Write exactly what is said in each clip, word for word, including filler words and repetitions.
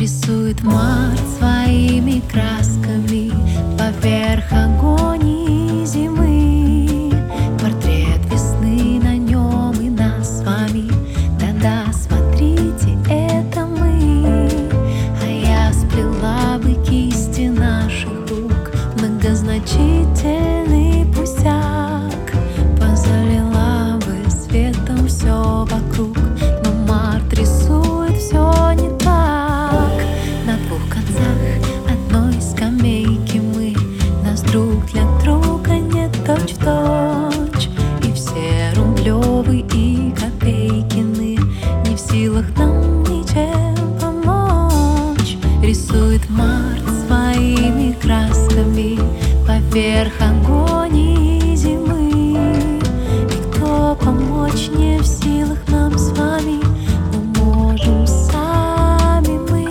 Рисует март своими красками поверх агонии зимы. Портрет весны на нем и нас с вами. Да-да, смотрите, это мы. А я сплела бы кисти наших рук, многозначительный пустяк. Позалила бы светом все вокруг, но март рисует все не так. На двух концах одной скамейки мы, нас друг для друга нет точь-в-точь. И все рублевы и копейкины не в силах нам ничем помочь. Рисует март своими красками поверх агонии зимы. И кто помочь не в силах нам с вами, мы можем сами мы.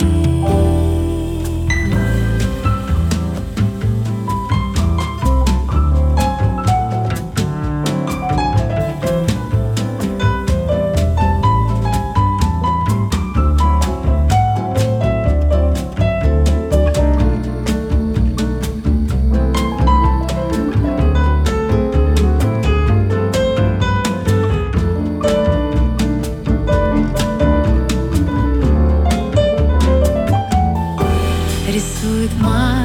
Рисует март